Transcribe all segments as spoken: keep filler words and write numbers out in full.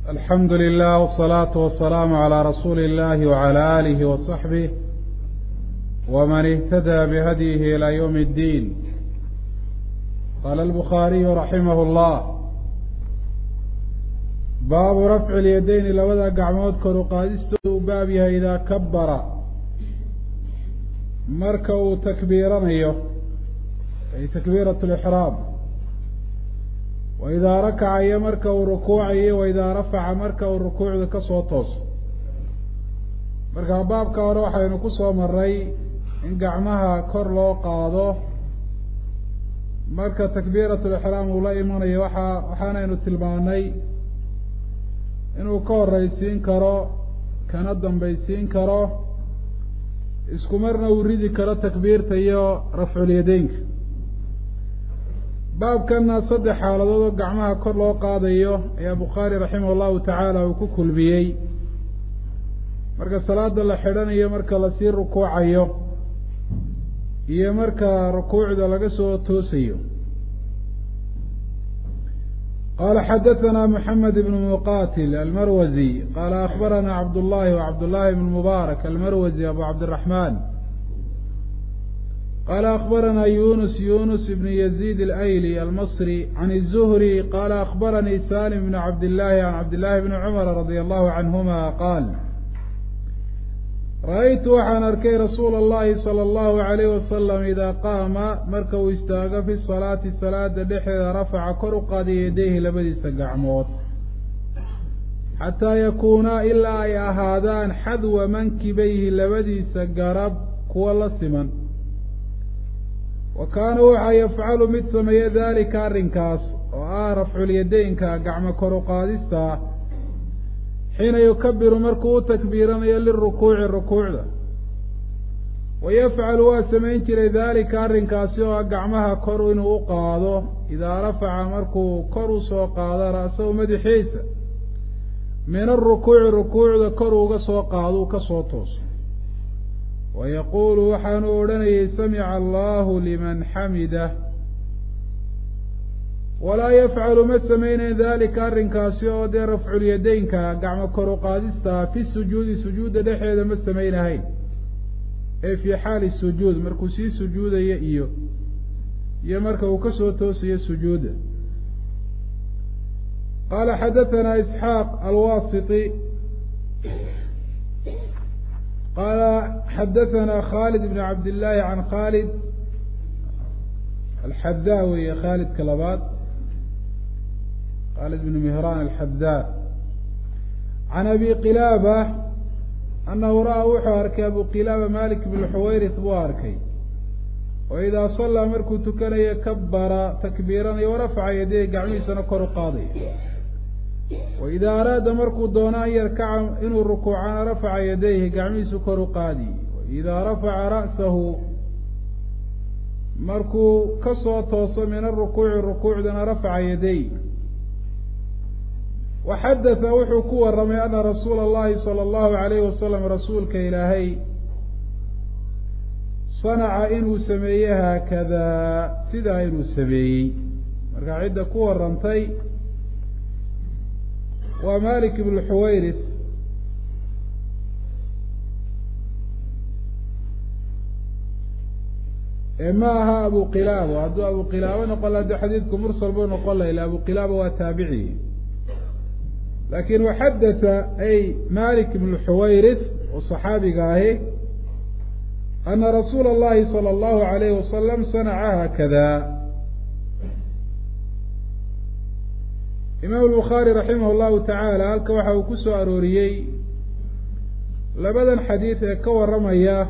الحمد لله والصلاة والسلام على رسول الله وعلى آله وصحبه ومن اهتدى بهديه إلى يوم الدين. قال البخاري رحمه الله: باب رفع اليدين لودا قعمود كرقادستو بابها إذا كبر مركو تكبيرا أيه أي تكبيرة الإحرام، وإذا ركع يمركو ركوعه، وإذا رفع مركو الركوع كصوتوس. marka baabka hore waxaynu ku soo maray in gacmaha kor loo qaado marka takbiiratul ihraam uu la imanayo, waxa waxaanaynu tilmaanay inuu ka horeysiin karo kana dambaysiin karo, isku marna uu ridi karo takbiirta iyo rafcul yadaynka. baabkana saddex xaaladood oo gacmaha kor loo qaadayo ayaa Bukhaari raximahullahu tacaala uu ku kulmiyey: marka salaada la xidhanayo, marka la sii rukuucayo, iyo marka rukuucda laga soo toosayo. qaala xadathana Muxamed ibn Muqatil almarwazi qaala akhbarana Cabdullahi wa Cabdullahi ibn Mubaarak almarwazi abu Cabdiraxmaan قال أخبرنا يونس يونس بن يزيد الأيلي المصري عن الزهري قال أخبرني سالم بن عبد الله عن عبد الله بن عمر رضي الله عنهما قال: رأيت وحان أركي رسول الله صلى الله عليه وسلم إذا قام مركو استاغ في الصلاة الصلاة دحر رفع كرقاد يديه لبدي سقعموت حتى يكون إلا يا هذان حذو منكبيه لبدي سقرب كوال سمن، وكان وحا يفعل مد سمي ذلك الرنكاس ورفع اليدين كقعم كرقادستا حين يكبر مركو تكبيرا للركوع الركوع ده، ويفعل واسمين تري ذلك الرنكاس وقعمها كرو إنه قاضه إذا رفع مركو كرو سو قاض رأسه مدحيس من الركوع الركوع ده كرو سو قاضو كصوتوس، ويقول وحنورني سمع الله لمن حمده، ولا يفعل ما سمين ذلك الرنكاسيو دي رفع اليدين كقعم كرقادستا في السجود سجود دحيدا ما سمين هاي اي في حال السجود مركوسي سجود يئيو يمركو كسوتوس يسجود. قال حدثنا إسحاق الواسطي قال حدثنا خالد بن عبد الله عن خالد الحذاوي خالد كلبات خالد بن مهران الحذاء عن أبي قلابة أنه رأى وحارك أبو قلابة مالك بن الحويرث بواركي، وإذا صلى مركو تكن يكبر تكبيرا ورفع يديه قعميسا نكر قاضي، وإذا أراد مركو دونا يركع إنه الركوعان رفع يديه قعميس كر قاضي، وإذا رفع رأسه مركو كسوة توصى من الركوع الركوع دنا رفع يديه. وحدث وحكو الرمي أن رسول الله صلى الله عليه وسلم رسولك إلهي صنع إنه سميها كذا سيدا إنه سمي مركا عدة كو الرمتي ومالك بن الحويرث إماها أبو قلابة هدو أبو قلابة نقول هذا حديثكم مرسل بون نقول إلى أبو قلابة وتابعي، لكن وحدث أي مالك بن الحويرث والصحابي قاهي أن رسول الله صلى الله عليه وسلم صنعها كذا. إمام البخاري رحمه الله تعالى هلك waxa uu ku soo arooriyay labadan xadiis ee ka waramaya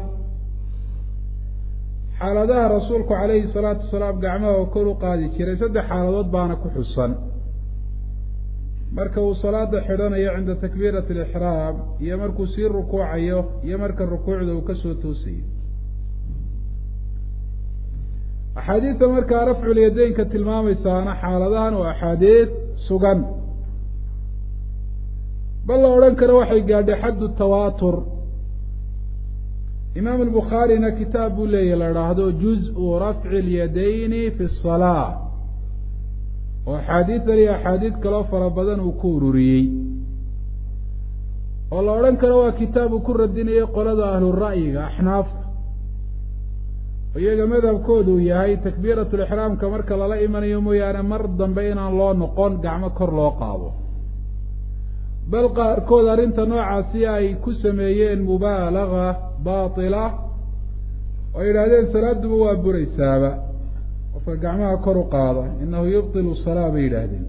xaaladaha rasuulku calayhi salaatu wasalaam gacmaha kor u qaadi jiray. saddex xaaladood baana ku xusan: marka uu salaada xidhanayo cinda takbiirati al-ihraam, iyo markuu sii rukuucayo, iyo marka rukuucda uu ka soo toosayo. axaadiista markaa rafcul yadaynka tilmaamaysaana xaaladahan waa axaadiis sugan, bal la odhan karo waxay gaadhay xaddu tawaatur. imaam albukhaarina kitaab buu leeyahy la idhaahdo juz-u rafci اlyadayni fi الsalaa, oo axaadiidan iyo axaadiid kaloo fara badan uu ku ururiyey. oo la odhan karo waa kitaab uu ku radinayay qolada ahlu ra'yiga axnaafta iyaga madhabkoodu uu yahay takbiiratul ixraamka marka lala imanayo mooyaane mar dambe inaan loo noqon gacmo kor loo qaado bal qaarkood arrinta noocaasi ay ku sameeyeen mubaalaga baatila oo yidhaahdeen salaaduba waa buraysaaba qofka gacmaha kor u qaada innahu yubtilu salaa bay yidhaahdeen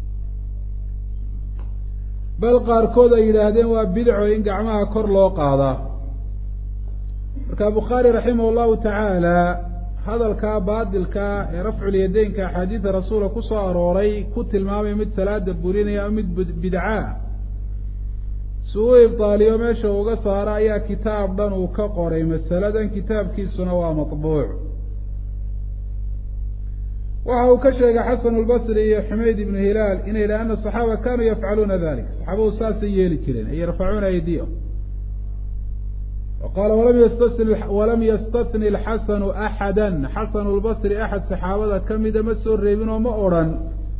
bal qaarkood ay yidhaahdeen waa bidco in gacmaha kor loo qaadaa marka bukhaari raximah llahu tacaala hadalkaa baadilkaa ee rafculyadaynka axaadiida rasuulka ku soo arooray ku tilmaamay mid salaada burinaya o mid bidca si uu ibtaaliyo meesha uga saaro ayaa kitaab dhan uu ka qoray masaladan kitaabkiisuna waa matbuuc waxa uu ka sheegay xasan albasri iyo xumayd ibnu hilaal inay yidhaha ana asaxaaba kanuu yafcaluuna dalik saxaabadu saasay yeeli jireen ay yarfacuuna aydiyahm وqاl وlam ysتثنi الxasن أxadا xasن الbصri أxad saxaabada kamida ma soo reebin oo ma odrhan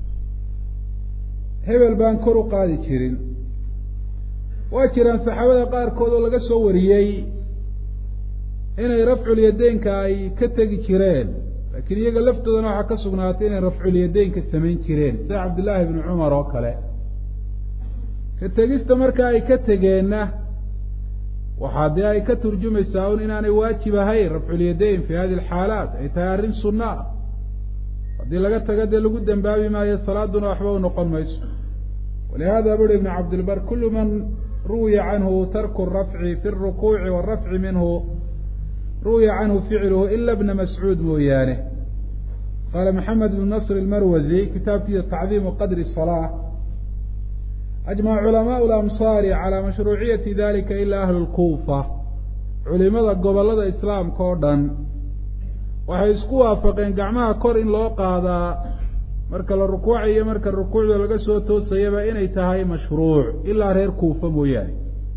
hebel baan kor u qaadi jirin waa jiraan saxaabada qaarkood oo laga soo wariyey inay rafculyadaynka ay ka tegi jireen lakiin iyaga laftoodana waxaa ka sugnaatay inay rafculyadaynka samayn jireen sida cabdالlahi بn cmar oo kale ka tegista marka ay ka tegeenna waxaa dee ay ka turjumaysaa un inaanay waajib ahayn rafculyadayn fi hadi alxaalaat ay tahay arrin sunna ah haddii laga taga dee lagu dembaabi maayo salaaduna waxba u noqon mayso walihada buri ibn cabdilbar kulu man ruwiya canhu tarku rafci fi rukuuci warafci minhu ruwiya canhu ficluhu ila bna mascuud mooyaane qaala maxamed bn nasr almarwazi kitaabkiisa tacdiimu qadri salaa ajmaca culamaau lamsaari calaa mashruuciyati dalika ilaa ahlu lkuufa culimada gobollada islaamka oo dhan waxay isku waafaqeen gacmaha kor in loo qaadaa marka la rukuucayo marka rukuucda laga soo toosayaba inay tahay mashruuc ilaa reer kuufa mooyaane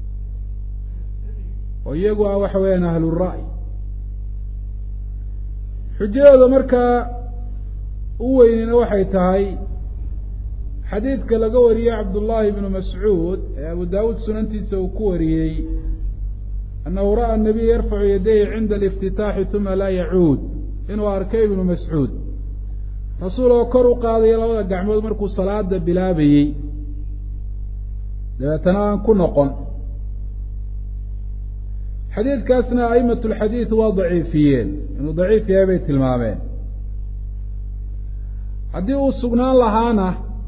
oo iyagu ah waxa weeyaan ahlu ra'y xujadooda markaa u weynina waxay tahay xadiidka laga wariyey cabdullaahi ibnu mascuud ee abu daawuud sunantiisa uu ku wariyey annahu ra'a nabiy yarfacu yadayhi cinda aliftitaaxi uma laa yacuud inuu arkay ibnu mascuud rasuul oo kor u qaadaya labada gacmood markuu salaada bilaabayey dabeetana aan ku noqon xadiidkaasna a'imat lxadiid waa daciifiyeen inuu daciif yahay bay tilmaameen haddii uu sugnaan lahaana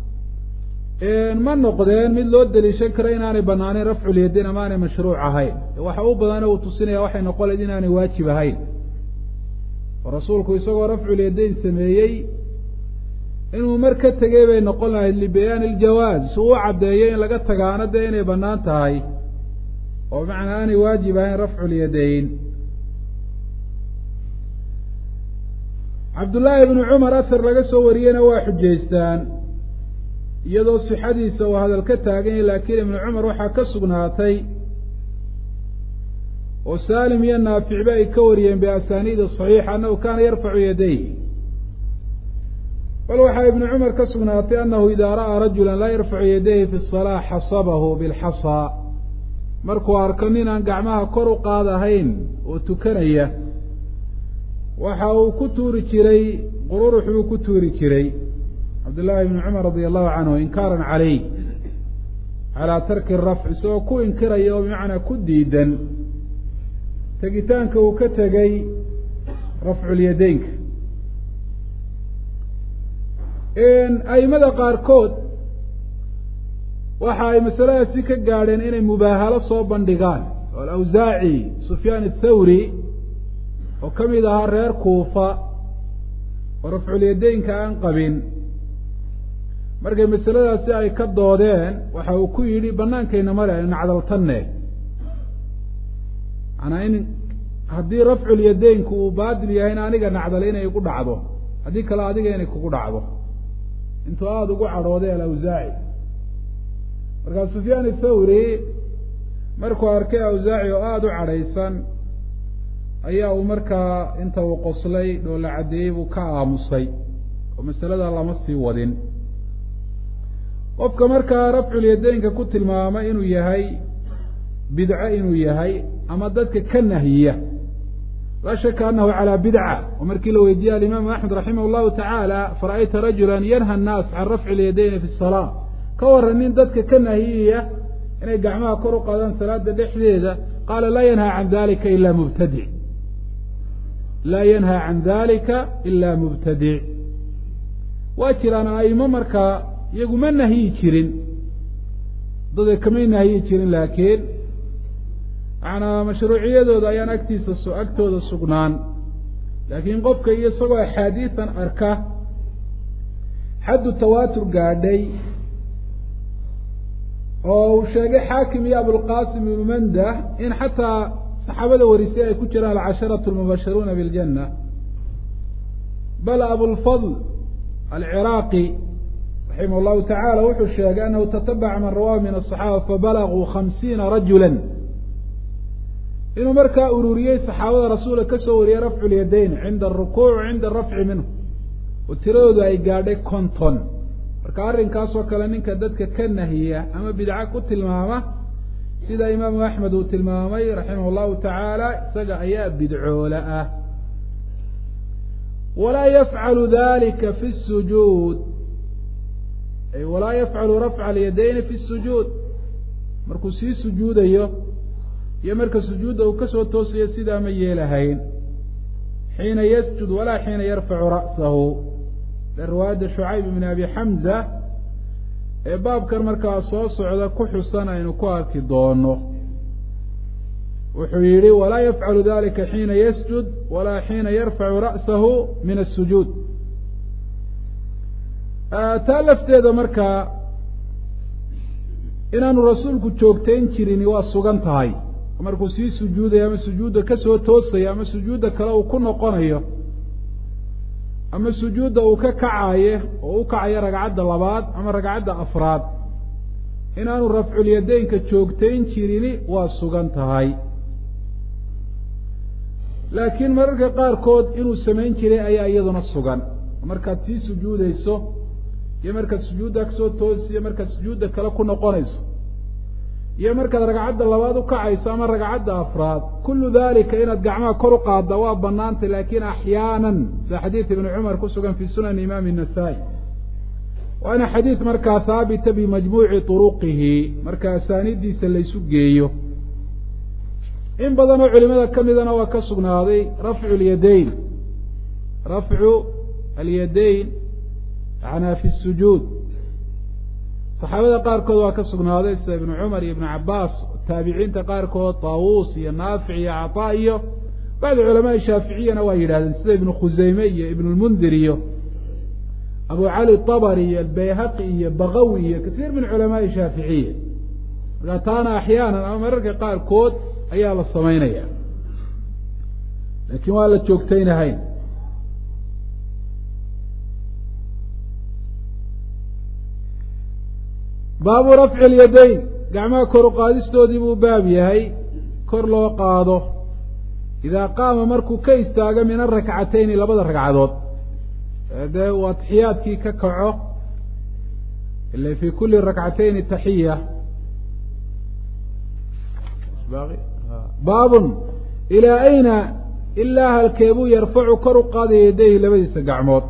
ma noqdeen mid loo daliishan karo inaanay banaaneyn rafculyadayn ama aanay mashruuc ahayn waxa u badan uu tusinaya waxay noqon lahayd inaanay waajib ahayn oo rasuulku isagoo rafculyadayn sameeyey inuu mar ka tegey bay noqon lahayd libayaani iljawaaz si uu caddeeyo in laga tagaano dee inay banaan tahay oo macnaa aanay waajib ahayn rafculyadayn cabdullaahi ibnu cumar asar laga soo wariyeyna waa xujaystaan iyadoo sixadiisa uu hadal ka taagan yahay laakiin ibnu cumar waxaa ka sugnaatay oo saalim iyo naaficba ay ka wariyeen biasaaniidi saxiixa annahu kaana yarfacu yadayh bal waxaa ibnu cumar ka sugnaatay annahu idaa ra'aa rajula laa yarfacu yadayhi fi salaa xasabahu bilxasaa markuu arko nin aan gacmaha kor u qaadahayn oo tukanaya waxa uu ku tuuri jiray qururux buu ku tuuri jiray cabdullaahi ibni cumar radia allahu canhu inkaaran caleyh calaa tarki rafc isagoo ku inkiraya oo bimacnaa ku diidan tegitaanka uu ka tegay rafculyadaynka aimada qaarkood waxa ay masaladaasi ka gaadheen inay mubaahalo soo bandhigaan oo alawsaaci sufyaan athawri oo ka mid ahaa reer kuufa oo rafculyadaynka aan qabin markay masaladaasi ay ka doodeen waxa uu ku yidhi banaankayna male aynu nacdaltanne manaa in haddii rafculyadaynku uu baadil yahayna aniga nacdale inay igu dhacdo haddii kale adiga inay kugu dhacdo intuu aada ugu cadhooday alawsaaci markaa sufyaan athawri markuu arkay awsaaci oo aada u cadhaysan ayaa uu markaa inta uu qoslay dhoola caddeeyey buu ka aamusay oo masalada lama sii wadin qofka markaa rafculyadaynka ku tilmaamay inuu yahay bidco inuu yahay ama dadka ka nahiya laa shaka anahu calaa bidca oo markii la weydiiyey alimaamu axmed raximah llahu tacaala fara'ayta rajula yanha annaas can rafci اlyadayni fi الsalaa ka waran nin dadka ka nahiyaya inay gacmaha kor u qaadaan salaada dhexdeeda qaala laa yanha can dalika ila mubtadic laa yanha can dalika ila mubtadic waa jiraan aimo markaa iyagu ma nahiyi jirin dada kamay nahiyi jirin laakiin macanaa mashruuciyadooda ayaan agtiisa agtooda sugnaan laakiin qofka iyo isagoo axaadiisan arka xaddu tawaatur gaadhay oo uu sheegay xaakim iyo abulqasim ibnu mandah in xataa saxaabada warisay ay ku jiraan alcasharatu almubasharuuna biاljanna bal abulfadl alciraaqi raximah llahu tacala wuxuu sheegay anahu tatabaca man rawaa min aلصaxaaba fabalaguu khamsiina rajula inuu markaa ururiyey saxaabada rasuulka ka soo wariyey rafcu lyadayn cinda arukuuc cinda arafci minhu oo tiradoodu ay gaadhay konton marka arrinkaasoo kale ninka dadka ka nahiya ama bidca ku tilmaama sida imaamu axmed uu tilmaamay raximah llahu tacaala isaga ayaa bidcoola ah walaa yafcalu dalika fi sujuud ay walaa yafcalu rafca alyadayni fi sujuud markuu sii sujuudayo iyo marka sujuudda uu kasoo toosayo sidaa ma yeelahayn xiina yasjud walaa xiina yarfacu ra'sahu de riwaayadda shucayb ibn abi xamza ee baabkan markaa soo socda ku xusan aynu ku arki doono wuxuu yihi walaa yafcalu dalika xiina yasjud walaa xiina yarfacu ra'sahu min asujuud taa lafteeda markaa inaanu rasuulku joogtayn jirini waa sugan tahay markuu sii sujuudayo ama sujuudda kasoo toosayo ama sujuudda kale uu ku noqonayo ama sujuudda uu ka kacayo oo u kacayo ragcadda labaad ama ragcadda afraad inaanu rafculyadaynka joogtayn jirini waa sugan tahay laakiin mararka qaarkood inuu samayn jiray ayaa iyaduna sugan markaad sii sujuudayso iyo markaad sujuudda kasoo toosiyo markaad sujuudda kale ku noqonayso iyo markaad ragcadda labaad u kacayso ama ragcadda afraad kullu dalika inaad gacmaha kor u qaadda waa banaantay laakiin axyaanan sida xadiid ibni cumar ku sugan fi sunan imaam الnasaa-i waana xadiid markaa haabita bimajmuuci turuqihi marka asaanidiisa laysu geeyo in badan oo culimada ka midana waa ka sugnaaday rafcu lyadayn rafcu alyadayn yanaa fi sujuud saxaabada qaarkood waa ka sugnaaday sida ibnu cumar iyo ibnu cabaas taabiciinta qaarkood taawuus iyo naafic iyo caطaa iyo bacdi culamaai shaaficiyana waa yidhahdeen sida ibnu khuseyme iyo ibnu lmundir iyo abu cali طabri iyo albayhaqi iyo bagawi iyo kasiir min culamaai shaaficiya markaa taana axyaanan ama mararka qaarkood ayaa la samaynaya laakiin waa la joogtaynahayn baabu rafci اlyadayn gacmaha kor u qaadistoodii buu baab yahay kor loo qaado idaa qaama markuu ka istaago min arakcatayni labada ragcadood dee uu atixiyaadkii ka kaco ila fi kuli rakcatayni taxiya baabun ilaa ayna ilaa halkeebuu yarfacu kor u qaadaya yadayhi labadiisa gacmood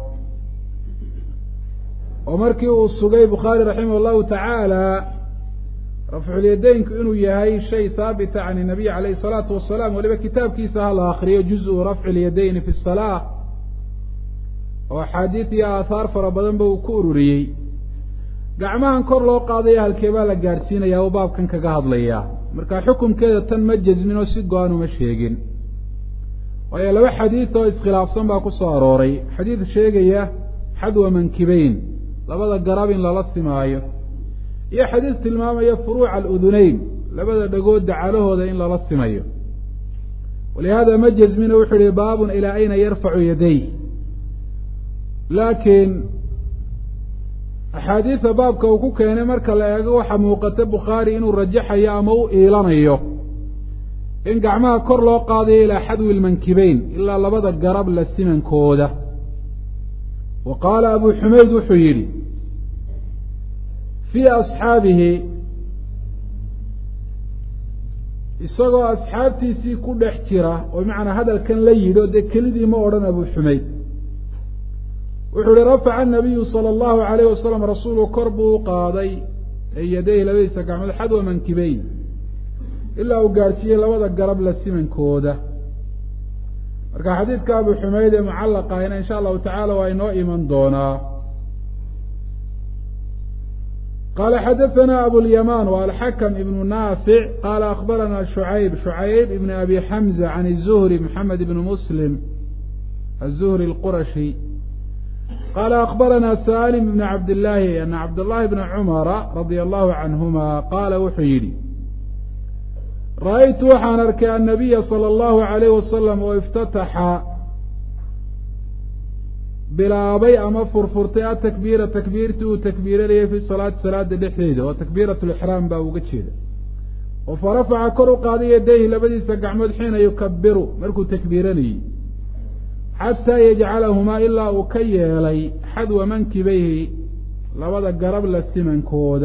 oo markii uu sugay bukhaari raximah llahu tacaala rafculyadaynku inuu yahay shay haabita can inabiy calayhi salaatu wasalaam waliba kitaabkiisa ha la akriyo juzu rafci lyadayni fi salaa oo axaadiid iyo aathaar fara badanba uu ku ururiyey gacmahan kor loo qaadaya halkeebaa la gaadhsiinayaa uu baabkan kaga hadlayaa marka xukumkeeda tan ma jasmin oo si go-an uma sheegin waayo laba xadiid oo iskhilaafsan baa ku soo arooray xadiid sheegaya xadwa mankibeyn labada garab in lala simaayo iyo xadiid tilmaamaya furuuca aluduneyn labada dhagood dacalahooda in lala simayo walihada ma jasmina wuxuu yihi baabun ilaa ayna yarfacu yaday laakiin axaadiida baabka uu ku keenay marka la eego waxaa muuqata bukhaari inuu rajaxayo ama u iilanayo in gacmaha kor loo qaadayo ilaa xadwi lmankibeyn ilaa labada garab la simankooda wa qaala abu xumayd wuxuu yidhi fii asxaabihi isagoo asxaabtiisii ku dhex jira oo macnaa hadalkan la yidho dee kelidii ma odhan Abu Xumayd wuxuu ihi rafaca الnabiyu salى الlahu عalayه wasalam rasuulku kor buu u qaaday yadayhi labadiisa gacmood xadwa mankibeyn ilaa uu gaadhsiiyey labada garab la simankooda marka xadiidka Abu Xumayd ee mucallaqa ahina insha allahu tacaala waa inoo iman doonaa قال xdثna أبواليمان والحكم بن نافع قال أخبرنا شعيب شعيب بن أبي حمزة عن الزهري محمد بن مسلم الزهري القرشي قال أخبرنا سالم بن عبد الله أن عبد الله بن عمر رضي الله عنهما قال wuxuu yihi رأيت waxaan arkay النبي صلى الله عليه وسلم oo افتتxa bilaabay ama furfurtay atakbiira takbiirtii uu takbiiranayay fi salaati salaada dhexdeeda oo takbiirat lixraam baa uga jeeda oo farafaca kor u qaaday yadayhi labadiisa gacmood xiina yukabiru markuu takbiiranayey xataa yajcalahumaa ilaa uu ka yeelay xadwa mankibayhi labada garab la simankooda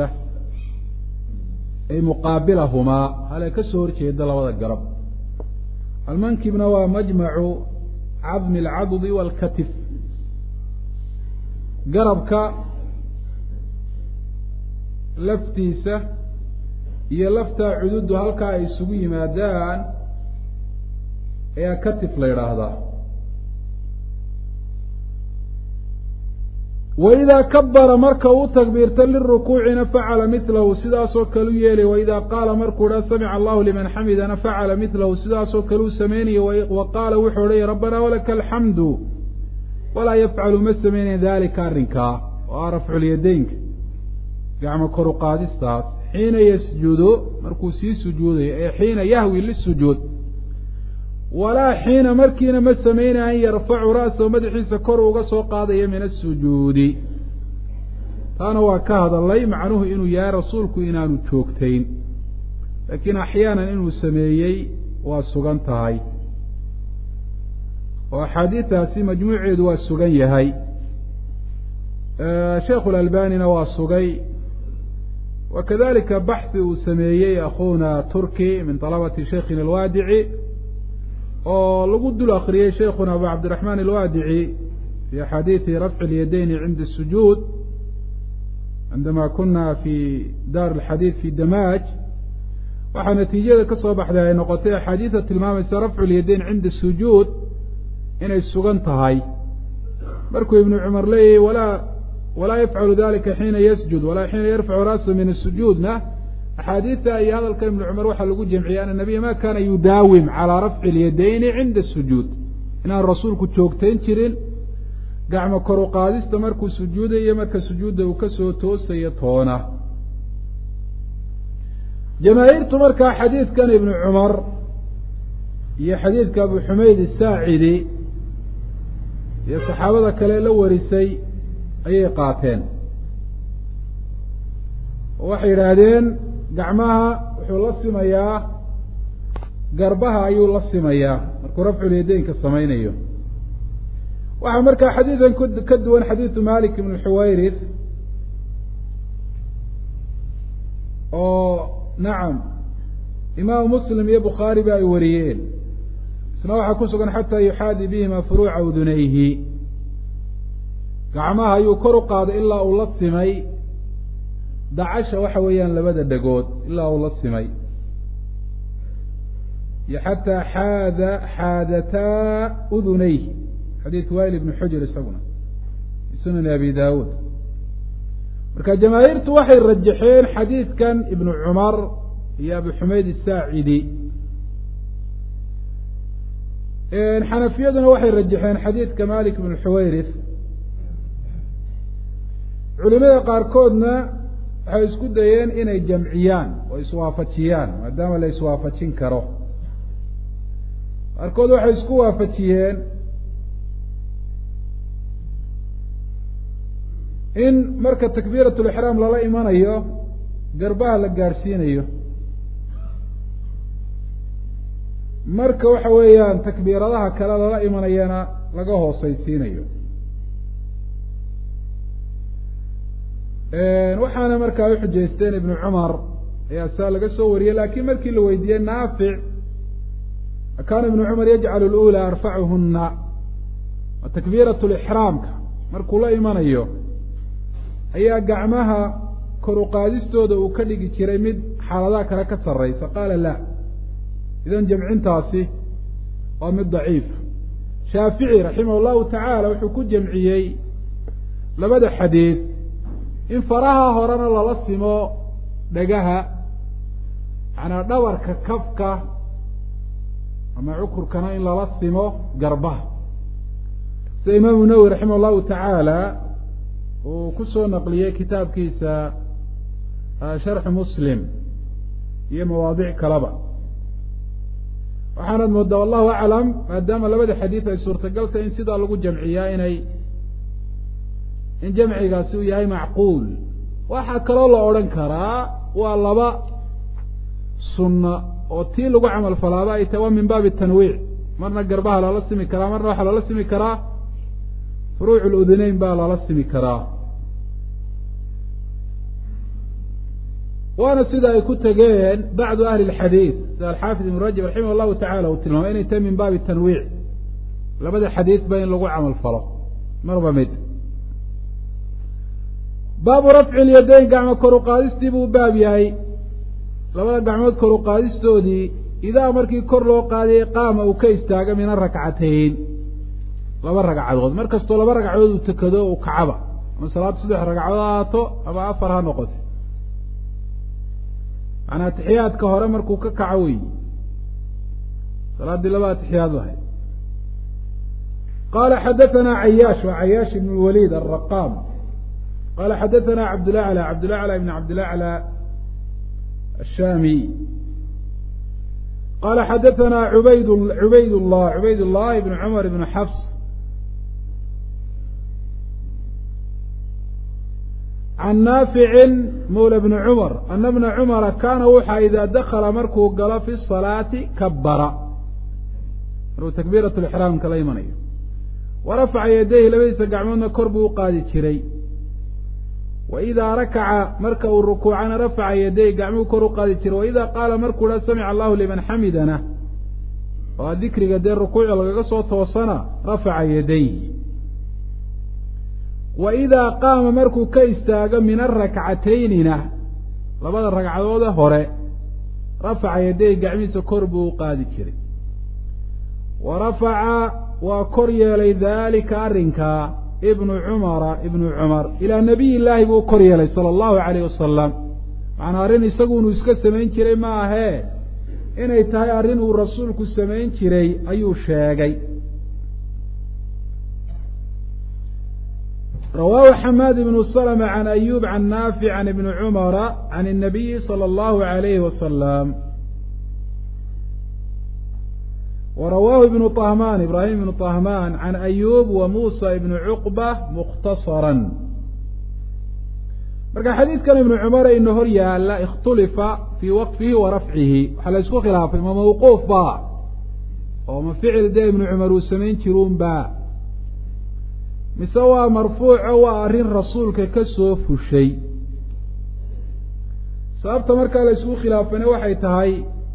ay muqaabilahumaa halee ka soo horjeeda labada garab almankibna waa majmacu cadmi alcadudi waalkatif garabka laftiisa iyo laftaa cududu halkaa ay isugu yimaadaan ayaa katif la yidhaahdaa waidaa kabara marka uu takbiirta lirukuucina facala milahu sidaasoo kale u yeelay waidaa qaala markuu dha samica allahu liman xamidana facala milahu sidaasoo kale u samaynaya wa qaala wuxuu odhaya rabbanaa walaka alxamdu walaa yafcalu ma samaynayn daalika arrinkaa oo ah rafculyadaynka gacmo kor u qaadistaas xiina yasjudu markuu sii sujuudayo ee xiina yahwi lisujuud walaa xiina markiina ma samaynayo an yarfacu ra'sahu madaxiisa kor uga soo qaadaya min asujuudi taana waa ka hadalay macnuhu inuu yahay rasuulku inaanu joogtayn laakiin axyaanan inuu sameeyey waa sugan tahay oo axaadiidaasi majmuuceedu waa sugan yahay sheekhu lalbanina waa sugay wa kadalika baxhi uu sameeyey akhuuna turki min طalabati sheikhina alwaadici oo lagu dul akriyey sheikhuna abu cabdiraxmaan alwaadici fi axaadiidi rafci اlyadayni cinda الsujuud cindama kuna fi daar اlxadiid fi damaaj waxaa natiijada ka soo baxday ay noqotay axaadiida tilmaamaysa rafcu اlyadayn cinda الsujuud inay sugan tahay markuu ibnu cumar leeyahy walaa walaa yafcalu dalika xiina yasjud walaa xiina yarfacu ra'sahu min asujuudna axaadiidta iyo hadalka ibnu cumar waxaa lagu jamciyey ana nabiya ma kaana yudaawim calaa rafci اlyadayni cinda asujuud inaan rasuulku joogtayn jirin gacmo kor u qaadista markuu sujuudayo marka sujuudda uu ka soo toosayo toona jamaahiirtu markaa xadiidkan ibnu cumar iyo xadiidka abu xumayd asaacidi iyo saxaabada kale la warisay ayay qaateen oo waxay yidhaahdeen gacmaha wuxuu la simayaa garbaha ayuu la simayaa markuu rafculyadaynka samaynayo waxaa markaa xadiidan ka duwan xadiidu malik ibn xuwayrith oo nacam imaamu muslim iyo bukhaari ba ay wariyeen isna waxaa ku sugan xataa yuxaadi bihima furuuca udunayhi gacmaha ayuu kor u qaaday ilaa uu la simay dacasha waxa weeyaan labada dhagood ilaa uu la simay iyo xataa xaada xaadataa udunayhi xadiid wail ibn xujr isaguna sunani abi daawuud marka jamaahiirtu waxay rajaxeen xadiidkan ibnu cumar iyo abu xumayd asaacidi xanafiyaduna waxay rajaxeen xadiidka malik ibn xuwayrith culimada qaarkoodna waxay isku dayeen inay jamciyaan oo iswaafajiyaan maadaama la iswaafajin karo qaarkood waxay isku waafajiyeen in marka takbiirat lixraam lala imanayo garbaha la gaadhsiinayo marka waxa weeyaan takbiiradaha kale lala imanayana laga hoosaysiinayo waxaana markaa uxujaysteen ibnu cumar ayaa saa laga soo wariyey laakiin markii la weydiiyey naafic kaana ibnu cumar yajcalu اlأulى arfacuhuna wa takbiiraة اlixraamka markuu la imanayo ayaa gacmaha kor u qaadistooda uu ka dhigi jiray mid xaaladaha kale ka sarraysa qaala la idan jamcintaasi waa mid daciif shaafici raximah اllahu tacaala wuxuu ku jamciyey labada xadiid in faraha horena lala simo dhagaha macnaa dhabarka kafka ama cukurkana in lala simo garbaha sida imaamu nawowi raximah اllahu tacaala uu ku soo naqliyey kitaabkiisa sharxu muslim iyo mawaadic kaleba waxaanad moodaa wallahu aclam maadaama labada xadiid ay suurtagaltay in sidaa lagu jamciyaa inay in jamcigaasi uu yahay macquul waxaa kaloo la odhan karaa waa laba sunna oo tii lagu camal falaaba ay tahay waa min baabi tanwiic marna garbaha lala simi karaa marna waxaa lala simi karaa furuuc اluduneyn baa lala simi karaa waana sida ay ku tegeen bacdu ahli اlxadiid sida alxaafid ibn rajab raximah اllahu tacala uu tilmaamay inay tahay min baabi tanwiic labada xadiid ba in lagu camal falo marba mid baabu rafci اlyadayn gacmo kor u qaadistii buu baab yahay labada gacmood kor u qaadistoodii idaa markii kor loo qaadiyey qaama uu ka istaaga min arakcatayn laba ragcadood mar kastoo laba ragcadood uu tukado uu kacaba ama salaaddu saddex ragcadood ahaato ama afar ha noqoto macnaa atixiyaadka hore markuu ka kaco wey salaaddii laba atixiyaad lahayd qala xadaثana cayaash wa cayaash ibn اlwalid alraqam qala xadaثana cabdulaclى cabdulaclى ibn cabdilaclى الshami qala xadaثana ubayd cubayd llah cubayd llah ibn cumar ibn xafs can naaficin mawla bni cumar ana bna cumara kaana wuxaa idaa dakala markuu galo fi salaati kabara markuu takbiirat lixraamka la imanayo wa rafaca yadayhi labadiisa gacmoodna kor buu u qaadi jiray wa idaa rakaca marka uu rukuucana rafaca yadayhi gacmuhu kor u qaadi jiray wa idaa qaala markuu dha samica allahu liman xamidana oo dikriga dee rukuuci lagaga soo toosana rafaca yadayhi wa idaa qaama markuu ka istaago min arakcataynina labada ragcadoode hore rafaca yadayhi gacmihiisa kor buu u qaadi jiray wa rafaca waa kor yeelay daalika arrinkaa ibnu cumara ibnu cumar ilaa nabiy illaahi buu kor yeelay sala allahu calayh wasalam macnaa arrin isaguunu iska samayn jiray ma ahee inay tahay arrin uu rasuulku samayn jiray ayuu sheegay rawaahu xamaad ibnu slma can ayub can naafic can ibni cumara can الnabiyi salى اllahu عalayhi wasalam warawaahu ibnu طahman ibrahim ibnu طahman can ayub wa musa ibni cuqba mukhtasara marka xadiidkan ibnu cumar ino hor yaala ikhtulifa fii waqfihi wa rafcihi waxaa la isku khilaafay ma mawquuf ba oo ma ficil dee ibnu cumar uu samayn jiruun ba mise waa marfuuco waa arrin rasuulka ka soo fushay sababta markaa la isku khilaafayna waxay tahay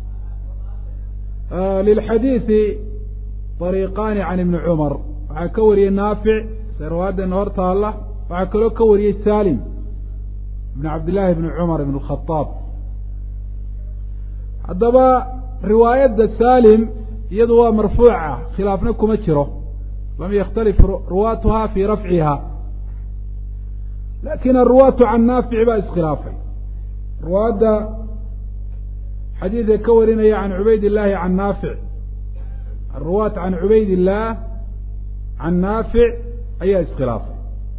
lilxadiidi طariiqaani can ibni cumar waxaa ka wariyey naafic se riwaayaddeena hor taalla waxaa kaloo ka wariyey salim ibn cabdillahi ibni cumar ibn اkhadaab haddaba riwaayadda salim iyadu waa marfuuca khilaafna kuma jiro lam yktalif ruwaatuha fii rafciha lakin aruwaatu can naafic baa iskhilaafay ruwaadda xadiidka ka warinaya can cubayd illahi can naafic aruwaat can cubayd illaah can naafic ayaa iskhilaafay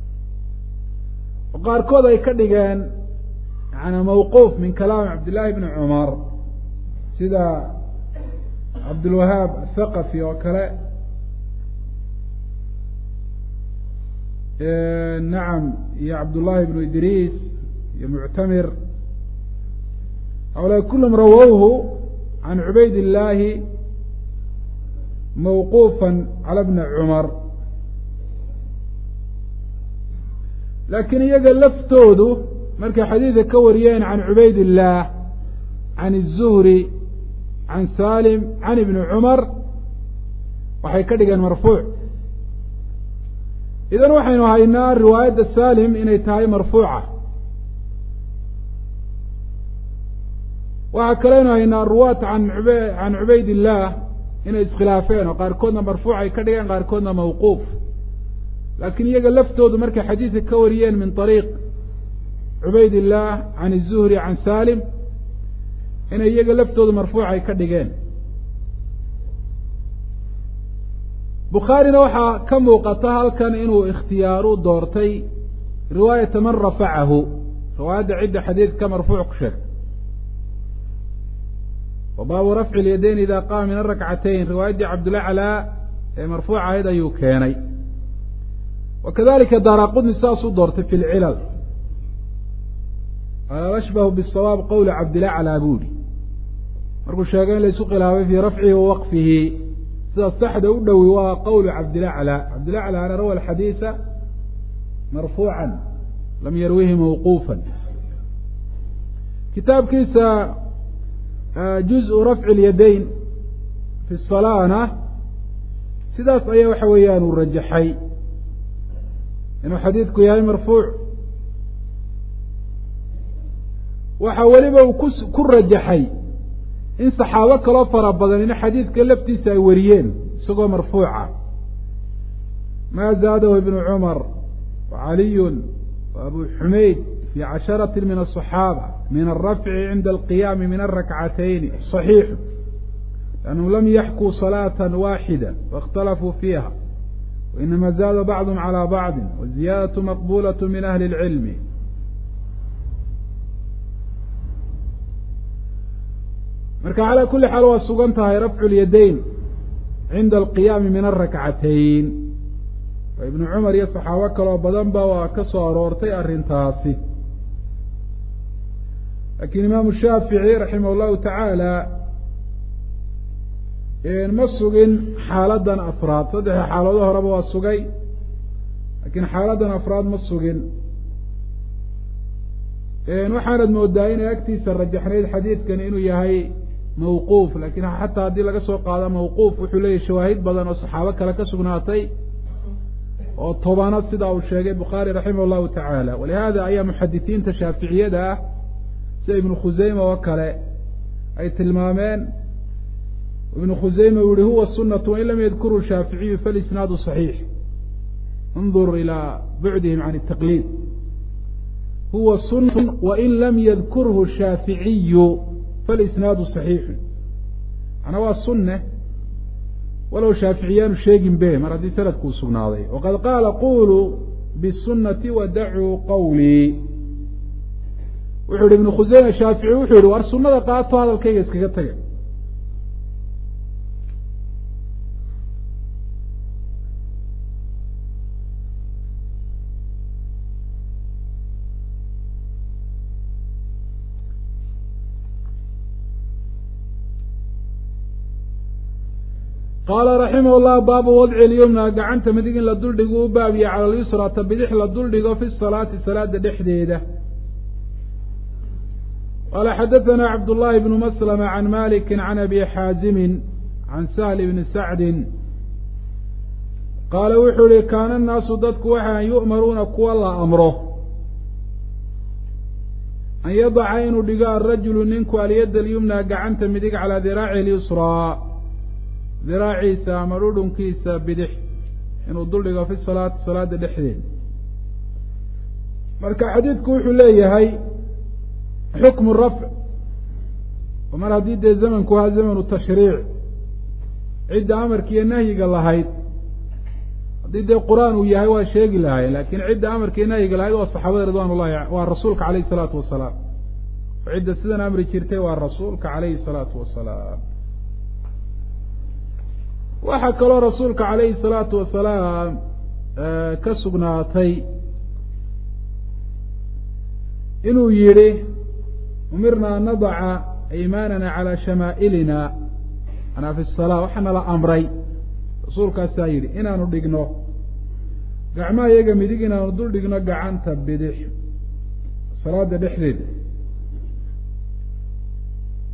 oo qaarkood ay ka dhigeen yani mawquuf min kalaami cabdillahi bni cumar sida cabdulwahaab athaqafi oo kale nacam iyo cabdullahi ibnu idriis iyo muctamir hawlaai kulum rawowhu can cubayd illaahi mawquufa cala bni cumar laakiin iyaga laftoodu markay xadiidka ka wariyeen can cubayd illaah can الzuhri can salim can ibni cumar waxay ka dhigeen marfuuc. idan waxaynu haynaa riwaayadda salim inay tahay marfuuca. waxaa kaleynu haynaa ruwaat an can cubayd illah inay iskhilaafeen oo qaarkoodna marfuuc ay ka dhigeen qaarkoodna mawquuf, laakiin iyaga laftoodu markay xadiidka ka wariyeen min طariiq cubayd illah can الzuhri can salim inay iyaga laftoodu marfuuc ay ka dhigeen. bukhaarina waxaa ka muuqata halkan inuu ikhtiyaaru doortay riwaayata man rafacahu, riwaayadda cidda xadiidka marfuuc ku sheegtay. wa baabu rafci اlyadayn ida qaama min arakcatayn, riwaayaddii cabdullah calaa ee marfuuc ahayd ayuu keenay. wakadalika daaraqudni saasuu doortay fi lcilal, ashbahu bsawaab qowla cabdillah calaa buuri markuu sheegay in laysu khilaafay fii rafcihi wa waqfihi, sida saxda u dhowi waa qowlu cabdillah calaa. cabdillah calaana rawa alxadiisa marfuucan lam yarwihi mawquufan. kitaabkiisa juزءu rafci اlyadayn fi salaana sidaas ayaa waxa weeyaan uu rajaxay inuu xadiidku yahay marfuuc. waxa weliba uu ku ku rajaxay in saxaabo kaloo fara badan in xadiidka laftiisa ay wariyeen isagoo marfuuca. ma zaadahu ibnu cumar wa caliyu wa abu xumayd fi casharati min aلصaxaaba min alrafci cinda alqiyaami min aلrakcatayni صaxiixu lanhum lam yaxkuu salaata waaxida waاkhtalafuu fiiha wainama zaada bacdhm calى bacdi waziyadaة maqbulaة min ahli اlcilmi. marka calaa kuli xaal waa sugan tahay rafcu lyadayn cinda alqiyaami min arakcatayn. ibnu cumar iyo saxaabo kaloo badan ba waa ka soo aroortay arrintaasi, laakiin imaamu shaafici raximah llahu tacaala ma sugin xaaladan afraad. saddexa xaalado horeba waa sugay, laakiin xaaladan afraad ma sugin. waxaanad moodaa inay agtiisa rajaxnayd xadiidkani inuu yahay mawquuf, laakiin xataa haddii laga soo qaado mawquuf wuxuu leeyahy shawaahid badan oo saxaabo kale ka sugnaatay oo tobana sida uu sheegay bukhaari raximah llahu tacaala. walihada ayaa muxadisiinta shaaficiyada ah sida ibnu khuseyma oo kale ay tilmaameen. ibnu khuseyma uu yihi huwa sunatu wain lam yadkuru shaaficiyu falisnaadu صaxiix انdur ilaa bucdihim can الtaqliid. huwa sunatu wain lam yadkurhu shaaficiyu falisnaadu صaxiixu, macnaa waa sunne walow shaaficiyaanu sheegin be mar haddii sanadku u sugnaaday. waqad qaala quluu bالsunati wadacuu qawlii, wuxuu yihi ibnu khuseyme shaafici wuxuu yihi war sunada qaato hadalkayga iskaga taga. qaala raximah llah baabu wadci lyumna, gacanta midig in la duldhigo u baabiye cala lyusra ta bidix la duldhigo fi salaati salaada dhexdeeda. qaala xadaثana cabdullahi bnu maslama can maliki can abi xaazimi can sahl bni sacdi qaala wuxuu yihi kaana الnaasu dadku waxaan yu'maruuna kuwa la amro an yadaca inuu dhigo arajulu ninku alyad alyumna gacanta midig calaa diraaci اlyusraa, diraaciisa ama dhudhunkiisa bidix inuu duldhigo fi salaati salaada dhexdeeda. marka xadiidku wuxuu leeyahay xukmu rafc, oo mar haddii dee zamanku ahaa zamanu tashriic, cidda amarka iyo nahyiga lahayd haddii dee qur-aan uu yahay waa sheegi lahay, laakiin cidda amarka iyo nahyiga lahayd waa saxaabada ridwan ullahi waa rasuulka calayhi salaatu wasalaam. oo cidda sidan amri jirtay waa rasuulka calayhi salaatu wasalaam. waxaa kaloo rasuulka calayhi salaatu wasalaam ka sugnaatay inuu yihi umirna an nadaca aymaanana calaa shamaa'ilina anaa fi salaa, waxaana la amray rasuulkaasaa yidhi inaanu dhigno gacmaha iyaga midig inaanu dul dhigno gacanta bidix salaada dhexdeeda.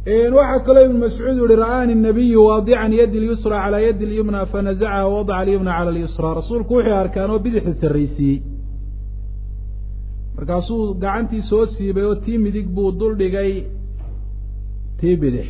waxaa kaloo ibn mascuud yihi ra'aani الnabiyu waadican yadi اlyusra calى yadi اlyumna fanazacha wadaca alyumna calى اlyusra rasuulku wuxuu arkaan oo bidixda sarraysiiyey markaasuu gacantii soo siibay oo tii midig buu dul dhigay tii bidix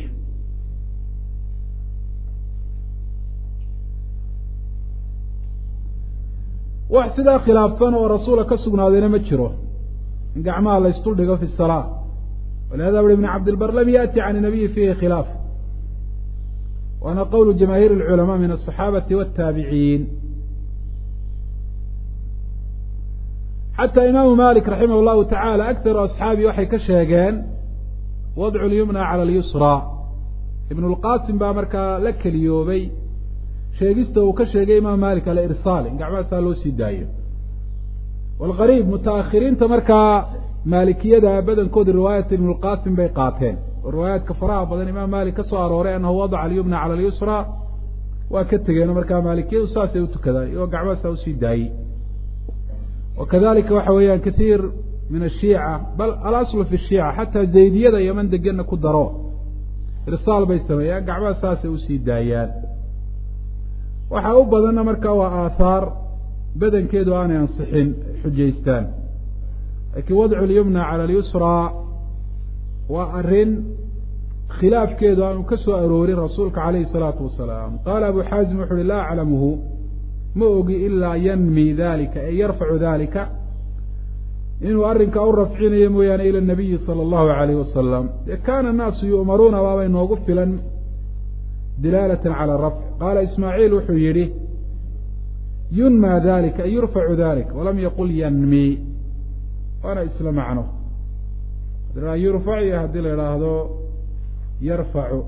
wax sidaa khilaafsan oo rasuula ka sugnaadayna ma jiro in gacmaha la isdul dhigo fi الsalaa walihada uri ibn cabdilbar lam yaأti can الnabiyi fiihi khilaaf waana qowl jamaahiir اlculamaa min الصaxaabati wالtaabiciin xataa imaamu malik raximah اllahu taعala akharu asxaabi waxay ka sheegeen wadcu اlyumna calى اlyusra ibn اlqasim baa markaa la keliyoobay sheegista uu ka sheegay imaam malik alirsaal in gacmahaasaa loo sii daayo walgariib mutaakhiriinta markaa maalikiyada badankooda riwaayat ibn اlqasim bay qaateen oo riwaayaadka faraha badan imaam malik ka soo arooray anahu wadaca alyumna cala alyusra waa ka tegeen markaa maalikiyadu saasay utukadaan iyagoo gacmahaasaa usii daayey wakadalika waxa weeyaan kathiir min ashiica bal alaslu fi shiica xataa zaydiyada yaman degana ku daro irsaal bay sameeyaan gacmaha saasay usii daayaan waxaa u badanna markaa waa aathaar badankeedu aanay ansixin xujaystaan laakiin wadcu lyumna cala alyusraa waa arrin khilaafkeedu aanu ka soo aroorin rasuulka calayhi الsalaatu wasalaam qaala abu xaazim wuxu uhi laa aclamuhu ma ogi ilaa yanmi dalika ee yarfacu dalika inuu arrinkaa u rafcinayo mooyaane ila nabiyi sala allahu alayh wasalam dee kaana annaasu yu'maruuna waabay noogu filan dilaalatan cala rafc qaala ismaaciil wuxuu yidhi yunma dalika ay yurfacu dalik walam yaqul yanmi waana isla macno yurfac iyo haddii la idhaahdo yarfacu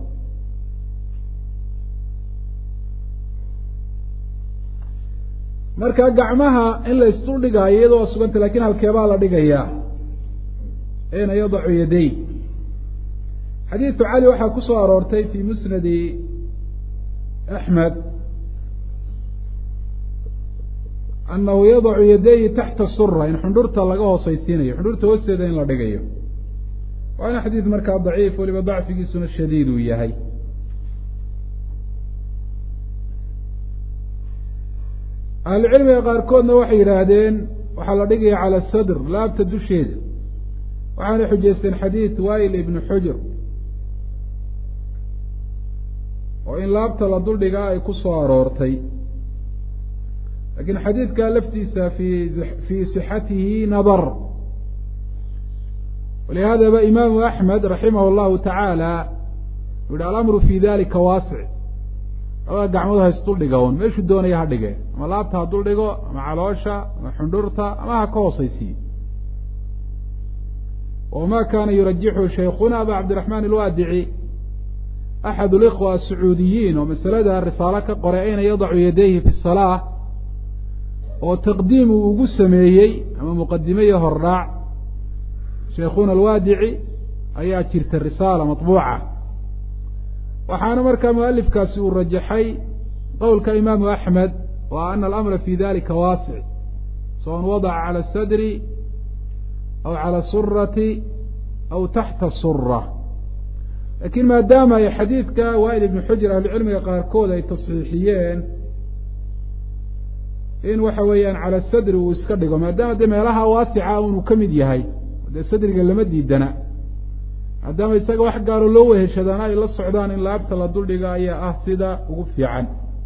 marka gacmaha in la isdul dhigaayo iyadoo waa suganta lakin halkeebaa la dhigayaa ayna yadacu yaday xadiidu cali waxaa ku soo aroortay fi musnadi axmed anahu yadacu yadayhi taxta sura in xundhurta laga hoosaysiinayo xundhurta hoosteeda in la dhigayo waana xadiid markaa daciif waliba dacfigiisuna shadiid uu yahay ahlucilmiga qaarkoodna waxay yidhaahdeen waxaa la dhigaya cala sadr laabta dusheeda waxaanay xujaysteen xadiid wail ibnu xujr oo in laabta la duldhigaa ay ku soo aroortay lakiin xadiidkaa laftiisa fi fii sixatihi nadar walihadaba imaamu axmed raximah اllahu tacaala u yihi alamru fi dalika waasic labada gacmood ha isduldhiga un meeshuu doonaya ha dhige ama laabta ha duldhigo ama caloosha ama xundhurta ama ha ka hoosaysiiyo wama kana yurajixu shaykhuna aba cabdiraxman alwaadici axad اlikhwa asacuudiyiin oo masalada risaalo ka qoray ayna yadacu yadayhi fi الsalaa oo taqdiim uu ugu sameeyey ama muqadime iyo hordhaac shaykhuna alwaadici ayaa jirta risaala maطbuuca waxaana markaa mualifkaasi uu rajaxay qowlka imaamu axmed wa ana alamra fi dalika waasic sawan wadaca cala asadri aw cala surati aw taxta sura lakin maadaama ay xadiidka wail ibnu xujr ahlucilmiga qaarkood ay tasxiixiyeen in waxa weeyaan cala sadri uu iska dhigo maadaama dee meelaha waasica unuu ka mid yahay dee sadriga lama diidana maadaama isaga wax gaaro loo weheshadaana ay la socdaan in laabta la duldhiga ayaa ah sida ugu fiican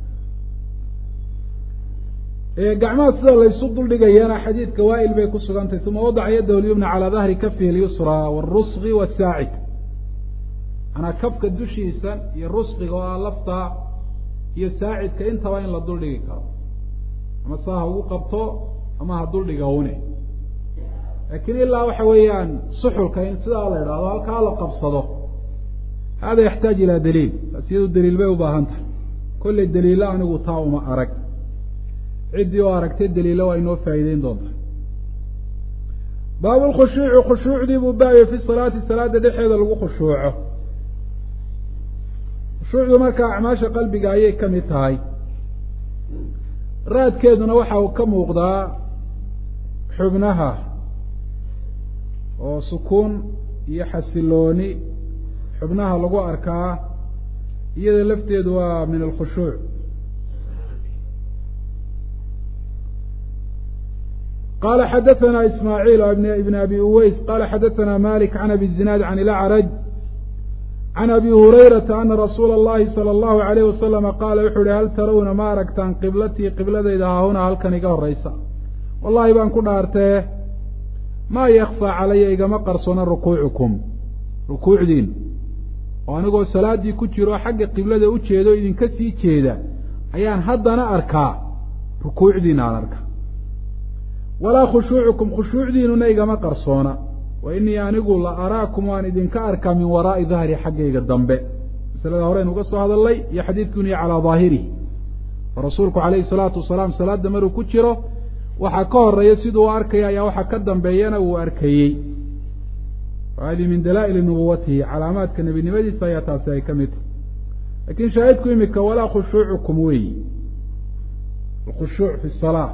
gacmaha sida laysu duldhigayana xadiidka waail bay ku sugantahy uma wadaca yadahu lyumna calaa dahri kafihi اlyusra wاrusqi wاsaacid manaa kafka dushiisa iyo rusqiga oo ah lafta iyo saacidka intaba in la duldhigi karo ama saa ha ugu qabto ama ha duldhiga une lakin ilaa waxa weeyaan suxulka in sidaa la idhaahdo halkaa la qabsado hada yaxtaaj ilaa daliil taas iyadu daliil bay ubaahan tahay kolley daliilo anigu taa uma arag ciddii oo aragtay daliilo waa inoo faa'iideyn doonta baabu lkhushuuci khushuucdii buu baayo fi salaati salaada dhexeeda lagu khushuuco khushuucdu markaa acmaasha qalbiga ayay ka mid tahay raadkeeduna waxa uu ka muuqdaa xubnaha oo sukuun iyo xasilooni xubnaha lagu arkaa iyada lafteedu waa min alkhushuuc. qala xadaثna ismaaعiil ibn abi uways qala xadaثna malik can abi الzinaad can ilacraj can abi hurayrata ana rasuula اllahi salى اllahu عalayh wasalama qaala wuxuu uhi hal tarawna ma aragtaan qiblatii qibladayda haahuna halkan iga horeysa. wallahi baan ku dhaartee maa yakfaa calaya igama qarsona rukuucukum rukuucdiin oo anigoo salaaddii ku jiro xagga qiblada u jeedo idinka sii jeeda ayaan haddana arkaa rukuucdiina aan arka. walaa khushuucukum khushuucdiinuna igama qarsoona wa inii anigu la araakum waan idinka arkaa min waraa'i dahri xaggayga dambe. masalada horeynu uga soo hadalnay iyo xadiidkuniya calaa daahirihi oo rasuulku calayhi salaatu wasalaam salaadda maruu ku jiro waxaa ka horeeya siduu u arkaya ayaa waxaa ka dambeeyana uu arkayey. hadihi min dalaa'ili nubuwatihi calaamaadka nebinimadiisa ayaa taasi ay ka mid tahay. lakin shaahidku imika walaa khushuucukum weyi alkhushuuc fi salaa.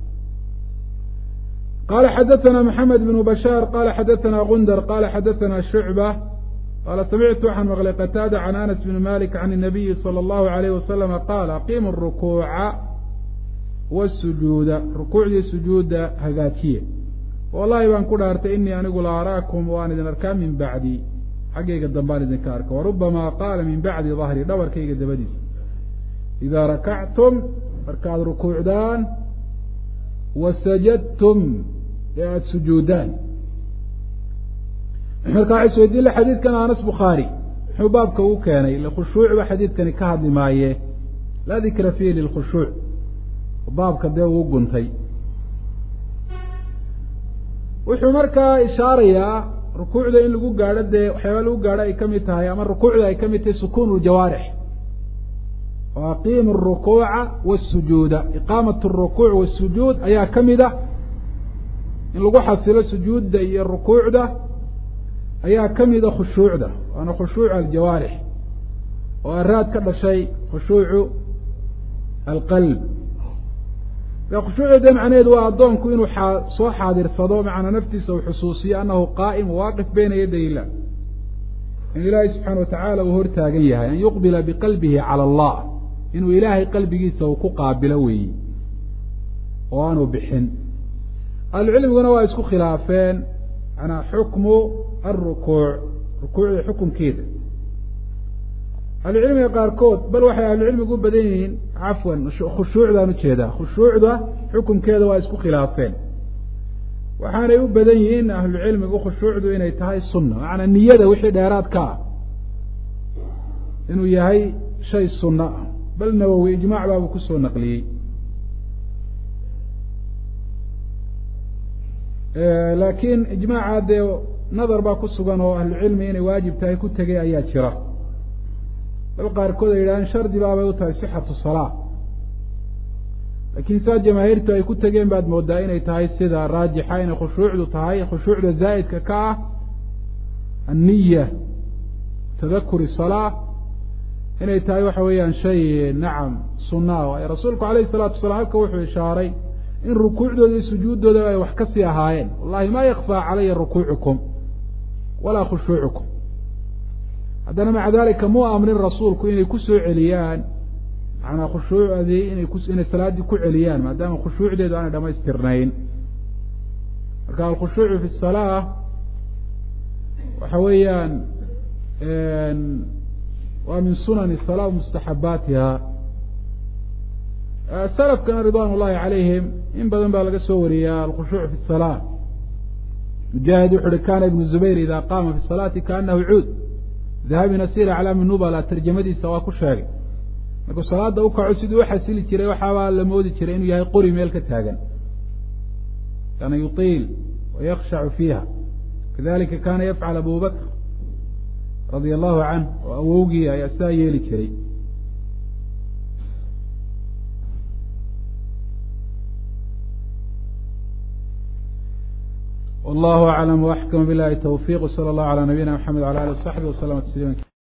qala xadaثna mxamed bn bashaar qala xadaثna gundar qala xadaثna shucbة qala samictu waxaan maqlay qataada can anas bn malik can الnabiyi salى اllahu عalayh wasalama qaala aqimu الrukuuca wالsujuuda rukuucdii sujuuda hagaajiye. wallahi baan ku dhaartay inii anigu la araakum waan idin arkaa min bacdi xaggayga dambaan idinka arka. warubama qaala min bacdi dahri dhabarkayga dabadiisa. idaa rakactum markaad rukuucdaan wasajadtum ee aada sujuudaan. marka waxay isweydiin la xadiidkan anas bukhaari muxuu baabka ugu keenay likhushuuc ba xadiidkani ka hadli maaye laa dikra fiihi lilkhushuuc baabka dee uu guntay. wuxuu markaa ishaarayaa rukuucda in lagu gaadho dee waxyaaba lagu gaadho ay ka mid tahay ama rukuucda ay ka mid tahay sukuun ljawaarix. aqiimu الrukuuca wالsujuuda iqaamat الrukuuc wالsujuud ayaa ka mid ah in lagu xasilo sujuudda iyo rukuucda ayaa ka mida khushuucda waana khushuuc aljawaarix oo araad ka dhashay khushuucu alqalb. khushuucda dee macnaheedu waa addoonku inuu soo xaadirsado macnaa naftiisa uu xusuusiyo annahu qaa'im waaqif bayna yaday illah in ilaahay subxaana watacaala uu hortaagan yahay an yuqbila biqalbihi cala allah inuu ilaahay qalbigiisa uu ku qaabilo weeyi oo aanu bixin. ahlucilmiguna waa isku khilaafeen manaa xukmu alrukuuc rukuucda xukunkeeda. ahlucilmiga qaarkood bal waxay ahlucilmigu u badan yihiin cafwan khushuucdaan ujeedaa khushuucda xukunkeeda waa isku khilaafeen. waxaanay u badan yihiin ahlucilmigu khushuucdu inay tahay sunna macanaa niyada wixii dheeraad ka ah inuu yahay shay sunno ah. bal nawowi ijmaac baabuu kusoo naqliyey. laakiin ijmaaca dee nadar baa ku sugan oo ahlucilmi inay waajib tahay ku tegay ayaa jira. bal qaarkood ay yidhahdeen shardi baabay u tahay sixatu salaa. laakiin saa jamaahiirtu ay ku tegeen baad moodaa inay tahay sida raajixa inay khushuucdu tahay khushuucda zaa'idka ka ah anniya tadakuri salaa inay tahay waxa weeyaan shay nacam sunaa waayo rasuulku calayhi salaatu wasalaam halka wuxuu ishaaray in rukuucdooda iyo sujuuddooda ay wax ka sii ahaayeen. wallahi maa yakfaa calaya rukuucukum walaa khushuucukum. haddana maca dalika muu amrin rasuulku inay ku soo celiyaan manaa khushuucdii inay ku inay salaaddii ku celiyaan maadaama khushuucdeedu aanay dhamaystirnayn. marka alkhushuucu fi salaa waxa weeyaan waa min sunani salaa mustaxabaatiha. salafkana ridwan ullahi calayhim in badan baa laga soo wariyaa alkhushuuc fi salaa. mujaahid wuxu uhi kana ibnu zubayr ida qaama fi salaati kaanahu cuud dahabi nasir aclaami nubala tarjamadiisa waa ku sheegay markuu salaada u kaco siduu u xasili jiray waxaabaa la moodi jiray inuu yahay qori meel ka taagan kana yutiil wayakshacu fiiha kadalika kana yafcal abu bakr radia allahu canh oo awowgii ayaa sidaa yeeli jiray. wallahu aclam waxkama bilahi tawfiq wsala allahu calaa nabiyina maxamed wala alih wasaxbi waslama tasliima.